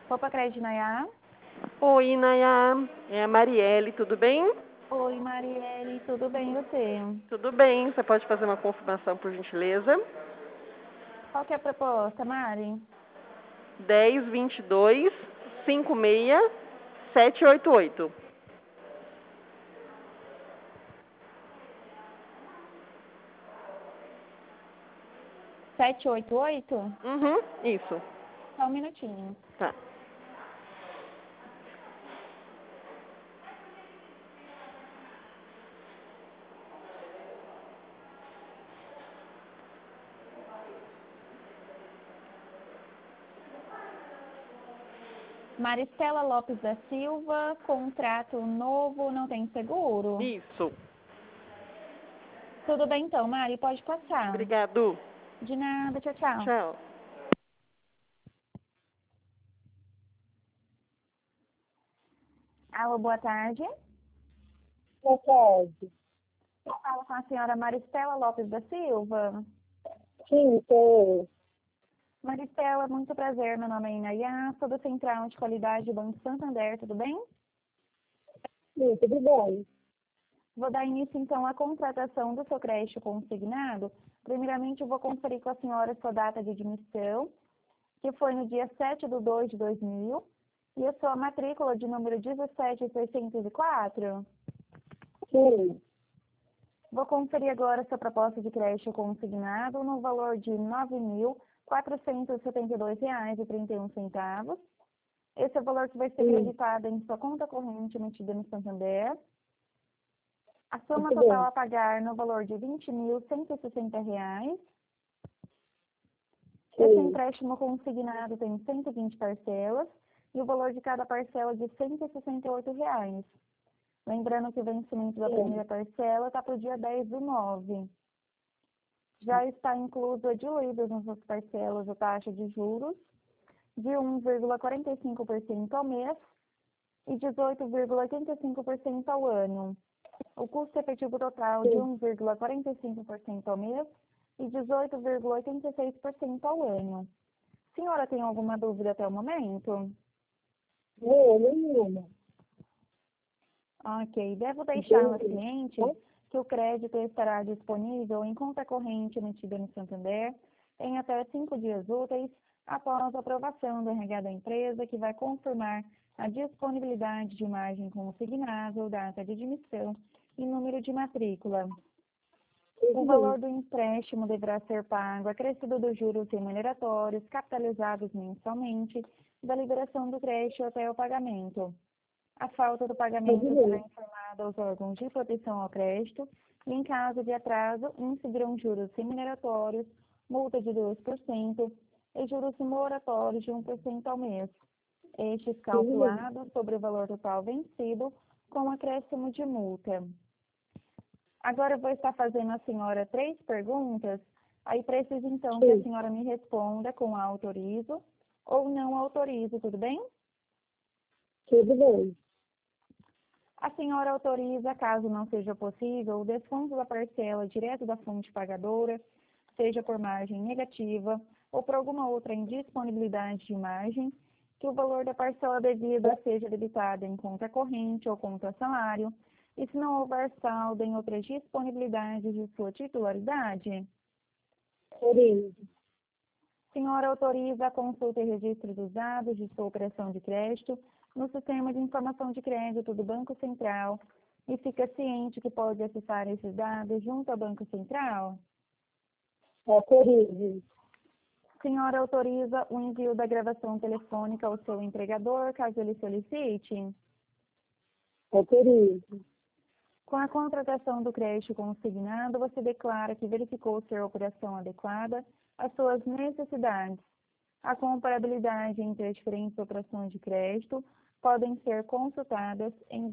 Copa Crédito Nayá. Oi, Nayá. É a Marielle, tudo bem? Oi, Marielle, tudo bem e você? Tudo bem. Você pode fazer uma confirmação, por gentileza? Qual que é a proposta, Mari? 1022 56 788. 788? Uhum, isso. Só um minutinho. Tá. Maristela Lopes da Silva, contrato novo, não tem seguro? Isso. Tudo bem então, Mari, pode passar. Obrigado. De nada, tchau, tchau. Tchau. Alô, boa tarde. Boa tarde. Eu falo com a senhora Maristela Lopes da Silva. Sim, sou Maristela, muito prazer, meu nome é Inayá, sou do Central de Qualidade do Banco Santander, tudo bem? eu. Sim, tudo bem. Vou dar início, então, à contratação do seu crédito consignado. Primeiramente, eu vou conferir com a senhora sua data de admissão, que foi no dia 7/2 de 2000, e a sua matrícula de número 17604. Sim, Vou conferir agora sua proposta de crédito consignado no valor de R$ 9.472,31. Esse é o valor que vai ser sim, creditado em sua conta corrente emitida no Santander. A soma muito total bem. a pagar no valor de R$ 20.160. Esse Sim, empréstimo consignado tem 120 parcelas e o valor de cada parcela é de R$ 168. Lembrando que o vencimento da sim, primeira parcela está para o dia 10/9. Já está incluso diluído nas parcelas a taxa de juros de 1,45% ao mês e 18,85% ao ano. O custo efetivo total de sim. 1,45% ao mês e 18,86% ao ano. Senhora, tem alguma dúvida até o momento? Não, nenhuma. Ok, devo deixar no Entendi. ciente que o crédito estará disponível em conta corrente emitida no Santander em até 5 dias úteis após a aprovação do RH da empresa, que vai confirmar a disponibilidade de margem consignável, data de admissão e número de matrícula. O Tudo valor bem. do empréstimo deverá ser pago acrescido dos juros remuneratórios capitalizados mensalmente da liberação do crédito até o pagamento. A falta do pagamento Tudo será bem. informada aos órgãos de proteção ao crédito e, em caso de atraso, incidirão juros remuneratórios, multa de 2% e juros moratórios de 1% ao mês, estes Tudo bem. calculados sobre o valor total vencido com acréscimo de multa. Agora eu vou estar fazendo à senhora 3 perguntas, aí preciso então que a Sim, senhora me responda com autorizo ou não autorizo, tudo bem? tudo bem. A senhora autoriza, caso não seja possível, o desconto da parcela direto da fonte pagadora, seja por margem negativa ou por alguma outra indisponibilidade de margem, que o valor da parcela devida seja debitado em conta corrente ou conta salário, e se não houver saldo em outras disponibilidades de sua titularidade. Autorizo. Senhora autoriza a consulta e registro dos dados de sua operação de crédito no Sistema de Informação de Crédito do Banco Central e fica ciente que pode acessar esses dados junto ao Banco Central? Autorizo. Senhora autoriza o envio da gravação telefônica ao seu empregador, caso ele solicite? Autorizo. Com a contratação do crédito consignado, você declara que verificou ser a operação adequada às suas necessidades. A comparabilidade entre as diferentes operações de crédito podem ser consultadas em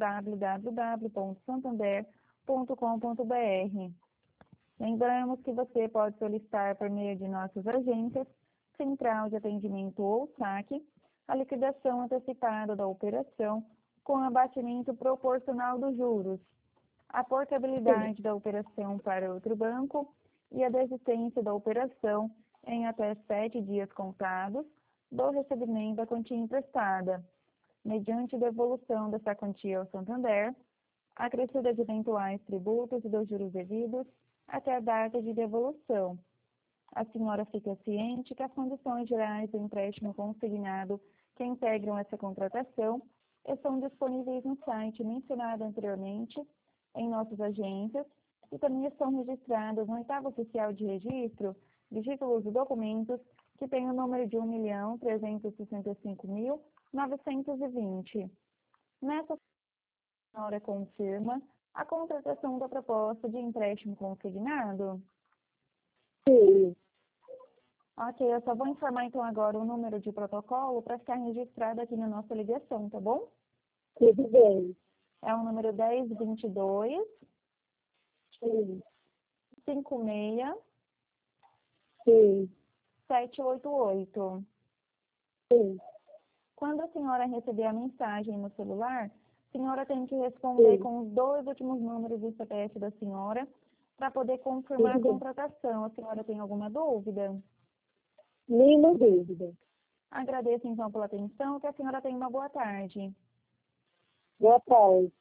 www.santander.com.br. Lembramos que você pode solicitar por meio de nossas agências, Central de Atendimento ou SAC, a liquidação antecipada da operação com abatimento proporcional dos juros, a Sim, portabilidade da operação para outro banco e a desistência da operação em até 7 dias contados, do recebimento da quantia emprestada, mediante devolução dessa quantia ao Santander, acrescida de eventuais tributos e dos juros devidos até a data de devolução. A senhora fica ciente que as condições gerais do empréstimo consignado que integram essa contratação estão disponíveis no site mencionado anteriormente, em nossas agências, e também estão registradas no oitavo oficial de registro de títulos e documentos, que tem o número de 1.365.920. Nessa, a senhora confirma a contratação da proposta de empréstimo consignado? Sim. Ok, eu só vou informar então agora o número de protocolo para ficar registrado aqui na nossa ligação, tá bom? Tudo bem. É o número 1022 Sim. 56 Sim. 788. Sim. Quando a senhora receber a mensagem no celular, a senhora tem que responder Sim. com os 2 últimos números do CPF da senhora para poder confirmar a Tudo bem. contratação. A senhora tem alguma dúvida? Nenhuma dúvida. Agradeço então pela atenção, que a senhora tenha uma boa tarde. Boa tarde.